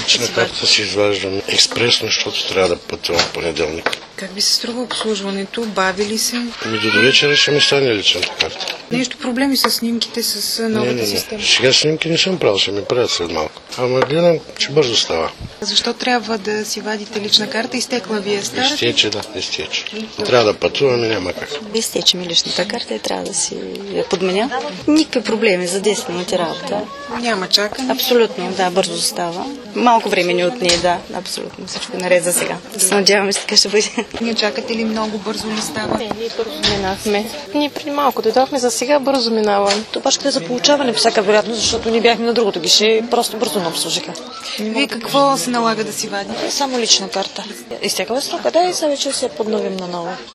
Лична карта си изваждам експресно, защото трябва да пътувам в понеделник. Как ви се струва обслужването? Бави ли се? До вечера ще ми стане личната карта. Нещо проблеми с снимките, с новата система? Сега снимки не съм правил, ще ми правят след малко. Ама гледам, че бързо става. Защо трябва да си вадите лична карта? Изтекла ви е старата? Изтече, да, изтече. Трябва да пътуваме, няма как. Изтече ми личната карта и трябва да си я подменя. Никакви проблеми за 10 минути работа. Няма чакане? Абсолютно, да, бързо става. Малко време ни отне, да, абсолютно. Всичко е наред за сега. Се надяваме, че така ще бъде. Не чакате ли много, бързо ли става? Не, ние бързо минахме. Ние преди малко дойдохме, за сега бързо минаваме. Това ще е за получаване по всяка вероятност, защото ние бяхме на другото гише, просто бързо не обслужиха. Вие какво се налага да си вадите? Само лична карта. Изтекала срока, да, и сега вече се подновим наново.